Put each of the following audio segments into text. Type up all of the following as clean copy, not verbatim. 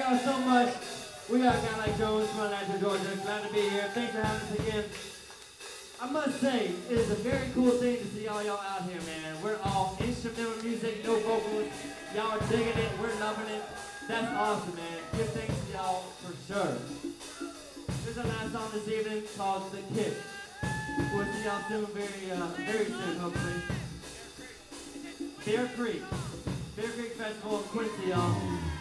y'all so much. We got a guy like Jones from Atlanta, Georgia. Glad to be here. Thanks for having us again. I must say, it is a very cool thing to see all y'all out here, man. We're all instrumental music, no vocals. Y'all are digging it. We're loving it. That's awesome, man. Give thanks to y'all for sure. This is our last song this evening called The Kick. We'll see y'all soon, very soon, hopefully. Bear Creek. Bear Creek Festival in Quincy, y'all.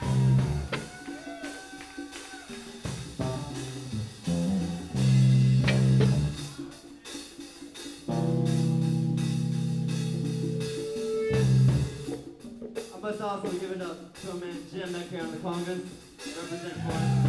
I must also give it up to a man Jim back here on the congas. Represent for us.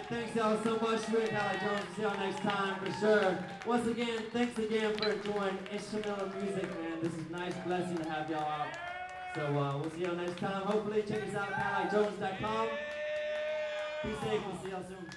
Thanks y'all so much. We're Cali Jones. See y'all next time for sure. Once again, thanks again for enjoying instrumental music, man. This is a nice blessing to have y'all out. So we'll see y'all next time. Hopefully, check us out at CaliJones.com. Be safe. We'll see y'all soon.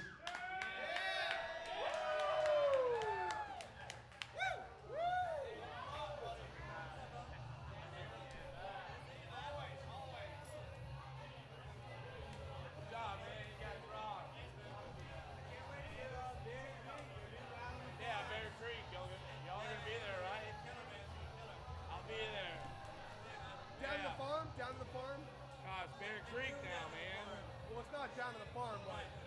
Down the farm? Oh, it's Bear Creek now, man. Well, it's not down to the farm, but